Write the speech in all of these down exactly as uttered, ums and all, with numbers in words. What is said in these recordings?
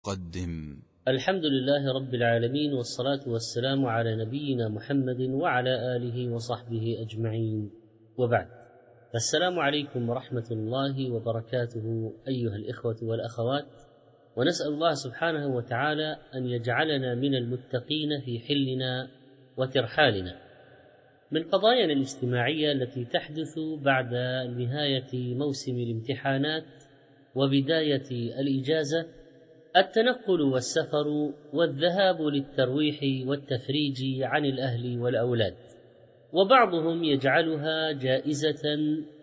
قدم. الحمد لله رب العالمين، والصلاة والسلام على نبينا محمد وعلى آله وصحبه أجمعين، وبعد. السلام عليكم ورحمة الله وبركاته أيها الإخوة والأخوات، ونسأل الله سبحانه وتعالى أن يجعلنا من المتقين في حلنا وترحالنا. من قضايانا الاجتماعية التي تحدث بعد نهاية موسم الامتحانات وبداية الإجازة التنقل والسفر والذهاب للترويح والتفريج عن الأهل والأولاد، وبعضهم يجعلها جائزة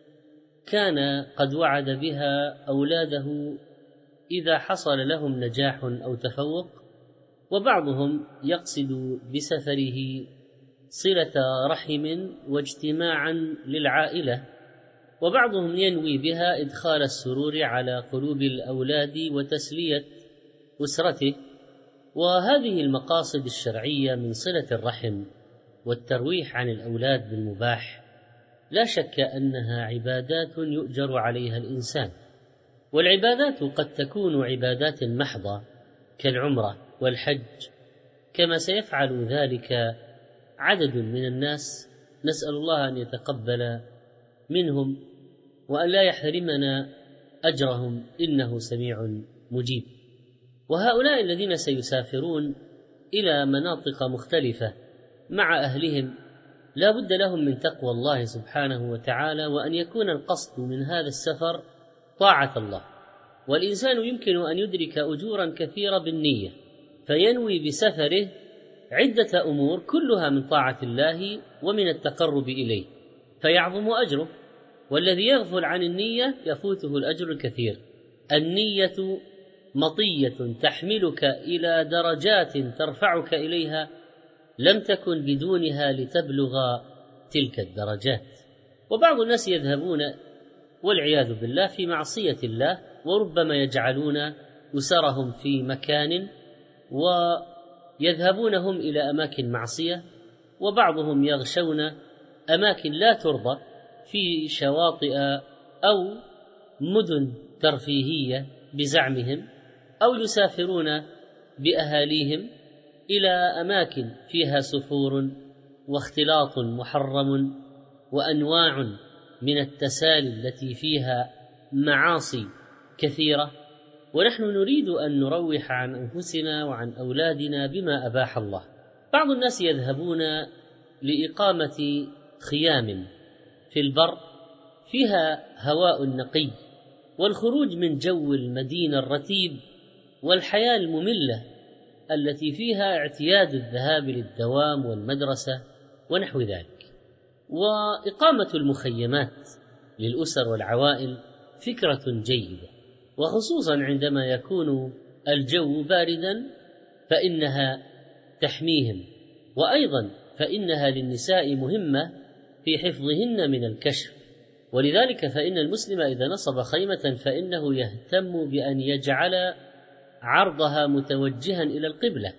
كان قد وعد بها أولاده إذا حصل لهم نجاح أو تفوق، وبعضهم يقصد بسفره صلة رحم واجتماعا للعائلة، وبعضهم ينوي بها إدخال السرور على قلوب الأولاد وتسلية أسرته. وهذه المقاصد الشرعية من صلة الرحم والترويح عن الأولاد بالمباح لا شك أنها عبادات يؤجر عليها الإنسان، والعبادات قد تكون عبادات محضة كالعمرة والحج، كما سيفعل ذلك عدد من الناس، نسأل الله أن يتقبل منهم وأن لا يحرمنا أجرهم إنه سميع مجيب. وهؤلاء الذين سيسافرون إلى مناطق مختلفة مع أهلهم لا بد لهم من تقوى الله سبحانه وتعالى، وأن يكون القصد من هذا السفر طاعة الله، والإنسان يمكن أن يدرك أجورا كثيرة بالنية، فينوي بسفره عدة أمور كلها من طاعة الله ومن التقرب إليه فيعظم أجره، والذي يغفل عن النية يفوته الأجر الكثير. النية مطية تحملك إلى درجات ترفعك إليها لم تكن بدونها لتبلغ تلك الدرجات. وبعض الناس يذهبون والعياذ بالله في معصية الله، وربما يجعلون أسرهم في مكان ويذهبون هم إلى أماكن معصية، وبعضهم يغشون أماكن لا ترضى في شواطئ أو مدن ترفيهية بزعمهم، أو يسافرون بأهاليهم إلى أماكن فيها سفور واختلاط محرم وأنواع من التسالي التي فيها معاصي كثيرة، ونحن نريد أن نروح عن أنفسنا وعن أولادنا بما أباح الله. بعض الناس يذهبون لإقامة خيام في البر فيها هواء نقي، والخروج من جو المدينة الرتيب والحياة المملة التي فيها اعتياد الذهاب للدوام والمدرسة ونحو ذلك. وإقامة المخيمات للأسر والعوائل فكرة جيدة، وخصوصا عندما يكون الجو باردا فإنها تحميهم، وأيضا فإنها للنساء مهمة في حفظهن من الكشف، ولذلك فإن المسلم إذا نصب خيمة فإنه يهتم بأن يجعل عرضها متوجها إلى القبلة.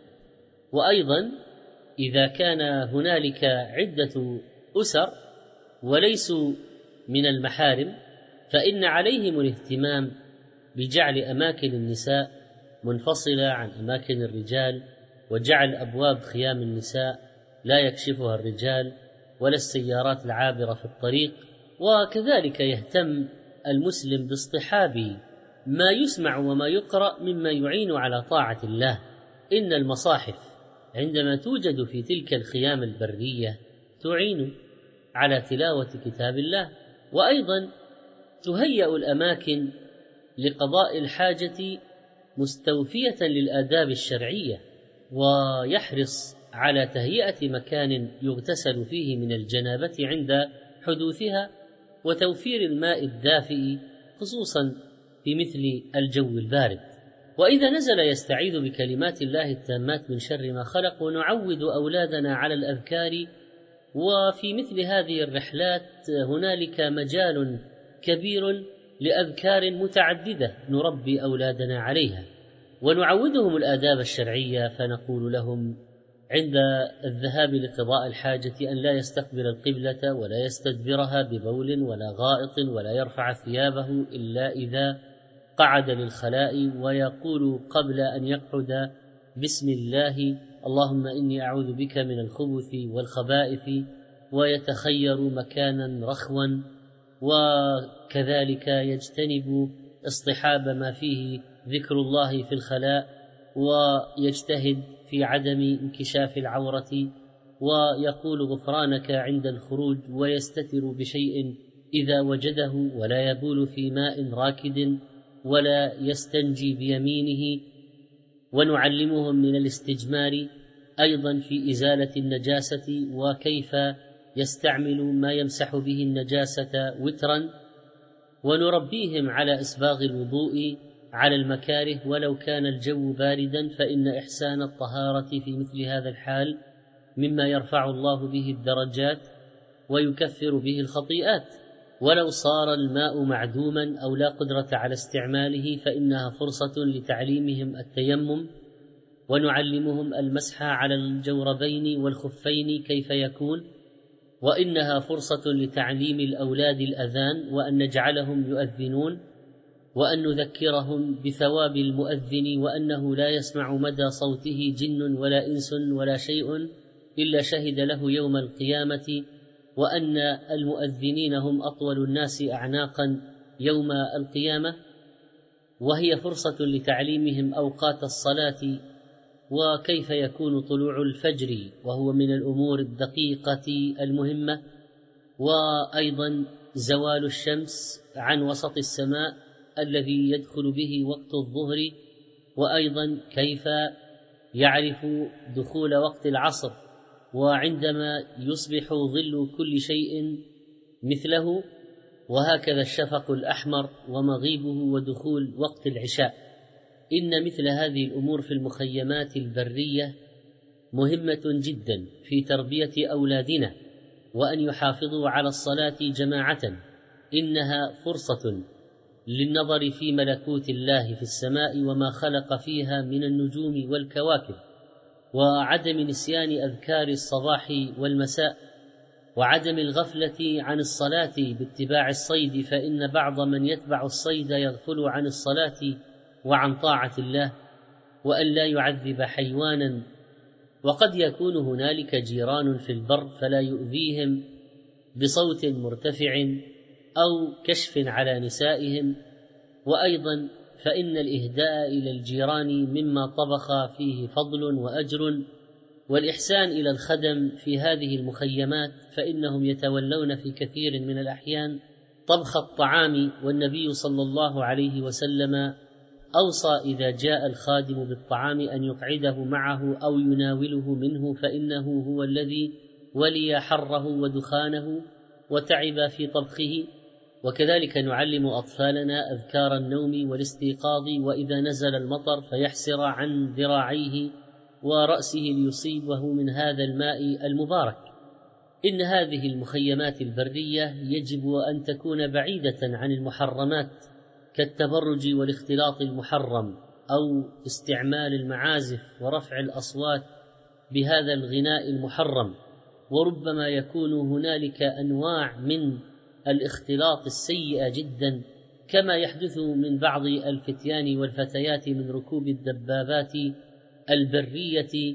وأيضا إذا كان هنالك عدة أسر وليسوا من المحارم فإن عليهم الاهتمام بجعل أماكن النساء منفصلة عن أماكن الرجال، وجعل أبواب خيام النساء لا يكشفها الرجال ولا السيارات العابرة في الطريق. وكذلك يهتم المسلم باصطحاب ما يسمع وما يقرأ مما يعين على طاعة الله. إن المصاحف عندما توجد في تلك الخيام البرية تعين على تلاوة كتاب الله، وأيضا تهيأ الأماكن لقضاء الحاجة مستوفية للآداب الشرعية، ويحرص على تهيئة مكان يغتسل فيه من الجنابة عند حدوثها، وتوفير الماء الدافئ خصوصا في مثل الجو البارد. وإذا نزل يستعيذ بكلمات الله التامات من شر ما خلق، ونعود أولادنا على الأذكار. وفي مثل هذه الرحلات هنالك مجال كبير لأذكار متعددة نربي أولادنا عليها ونعودهم الآداب الشرعية، فنقول لهم عند الذهاب لقضاء الحاجة أن لا يستقبل القبلة ولا يستدبرها ببول ولا غائط، ولا يرفع ثيابه إلا إذا قعد للخلاء ويقول قبل أن يقعد: بسم الله، اللهم إني أعوذ بك من الخبث والخبائث، ويتخير مكانا رخوا، وكذلك يجتنب اصطحاب ما فيه ذكر الله في الخلاء، ويجتهد في عدم انكشاف العورة، ويقول غفرانك عند الخروج، ويستتر بشيء إذا وجده، ولا يبول في ماء راكد، ولا يستنجي بيمينه. ونعلمهم من الاستجمار أيضا في إزالة النجاسة، وكيف يستعمل ما يمسح به النجاسة وترا، ونربيهم على إسباغ الوضوء على المكاره ولو كان الجو باردا، فإن إحسان الطهارة في مثل هذا الحال مما يرفع الله به الدرجات ويكفر به الخطيئات. ولو صار الماء معدوما أو لا قدرة على استعماله فإنها فرصة لتعليمهم التيمم، ونعلمهم المسح على الجوربين والخفين كيف يكون، وإنها فرصة لتعليم الأولاد الأذان، وأن نجعلهم يؤذنون، وأن نذكرهم بثواب المؤذن، وأنه لا يسمع مدى صوته جن ولا إنس ولا شيء إلا شهد له يوم القيامة، وأن المؤذنين هم أطول الناس أعناقا يوم القيامة. وهي فرصة لتعليمهم أوقات الصلاة، وكيف يكون طلوع الفجر، وهو من الأمور الدقيقة المهمة، وأيضا زوال الشمس عن وسط السماء الذي يدخل به وقت الظهر، وأيضا كيف يعرف دخول وقت العصر، وعندما يصبح ظل كل شيء مثله، وهكذا الشفق الأحمر ومغيبه ودخول وقت العشاء. إن مثل هذه الأمور في المخيمات البرية مهمة جدا في تربية أولادنا، وأن يحافظوا على الصلاة جماعة. إنها فرصة للنظر في ملكوت الله في السماء وما خلق فيها من النجوم والكواكب، وعدم نسيان أذكار الصباح والمساء، وعدم الغفلة عن الصلاة باتباع الصيد، فإن بعض من يتبع الصيد يغفل عن الصلاة وعن طاعة الله، وأن لا يعذب حيوانا. وقد يكون هنالك جيران في البر فلا يؤذيهم بصوت مرتفع أو كشف على نسائهم. وأيضا فإن الإهداء إلى الجيران مما طبخ فيه فضل وأجر، والإحسان إلى الخدم في هذه المخيمات، فإنهم يتولون في كثير من الأحيان طبخ الطعام، والنبي صلى الله عليه وسلم أوصى إذا جاء الخادم بالطعام أن يقعده معه أو يناوله منه، فإنه هو الذي ولي حره ودخانه وتعب في طبخه. وكذلك نعلم أطفالنا أذكار النوم والاستيقاظ، وإذا نزل المطر فيحسر عن ذراعيه ورأسه ليصيبه من هذا الماء المبارك. إن هذه المخيمات البرية يجب أن تكون بعيدة عن المحرمات كالتبرج والاختلاط المحرم، أو استعمال المعازف ورفع الأصوات بهذا الغناء المحرم. وربما يكون هنالك أنواع من الاختلاط السيئة جدا، كما يحدث من بعض الفتيان والفتيات من ركوب الدبابات البرية،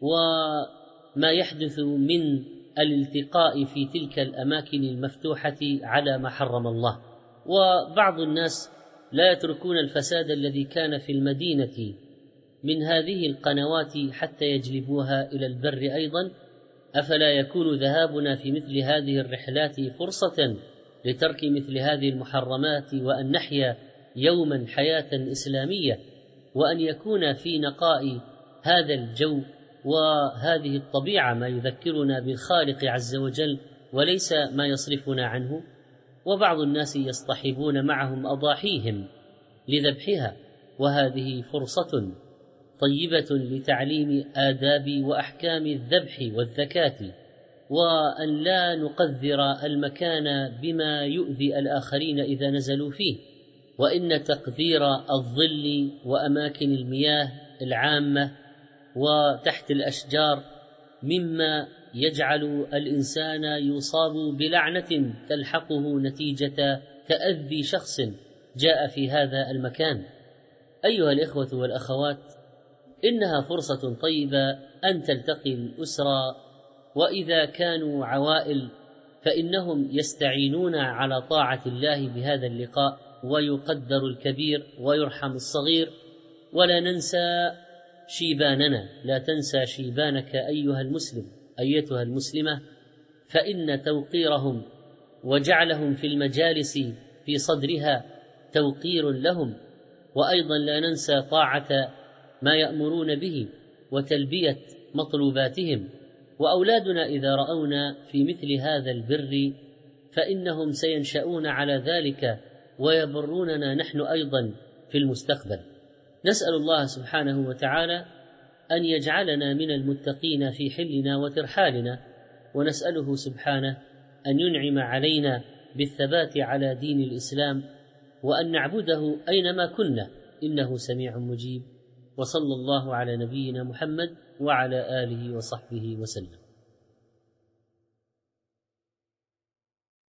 وما يحدث من الالتقاء في تلك الأماكن المفتوحة على ما حرم الله. وبعض الناس لا يتركون الفساد الذي كان في المدينة من هذه القنوات حتى يجلبوها إلى البر أيضا. أفلا يكون ذهابنا في مثل هذه الرحلات فرصة لترك مثل هذه المحرمات، وأن نحيا يوما حياة إسلامية، وأن يكون في نقاء هذا الجو وهذه الطبيعة ما يذكرنا بالخالق عز وجل وليس ما يصرفنا عنه؟ وبعض الناس يصطحبون معهم أضاحيهم لذبحها، وهذه فرصة طيبة لتعليم آداب وأحكام الذبح والذكاة، وأن لا نقذر المكان بما يؤذي الآخرين إذا نزلوا فيه. وإن تقذير الظل وأماكن المياه العامة وتحت الأشجار مما يجعل الإنسان يصاب بلعنة تلحقه نتيجة تأذي شخص جاء في هذا المكان. أيها الإخوة والأخوات، إنها فرصة طيبة أن تلتقي الأسرة، وإذا كانوا عوائل فإنهم يستعينون على طاعة الله بهذا اللقاء، ويقدر الكبير ويرحم الصغير. ولا ننسى شيباننا، لا تنسى شيبانك أيها المسلم أيتها المسلمة، فإن توقيرهم وجعلهم في المجالس في صدرها توقير لهم. وأيضا لا ننسى طاعة ما يأمرون به وتلبية مطلوباتهم. وأولادنا إذا رأونا في مثل هذا البر فإنهم سينشأون على ذلك ويبروننا نحن أيضا في المستقبل. نسأل الله سبحانه وتعالى أن يجعلنا من المتقين في حلنا وترحالنا، ونسأله سبحانه أن ينعم علينا بالثبات على دين الإسلام، وأن نعبده أينما كنا، إنه سميع مجيب. وصلى الله على نبينا محمد وعلى آله وصحبه وسلم.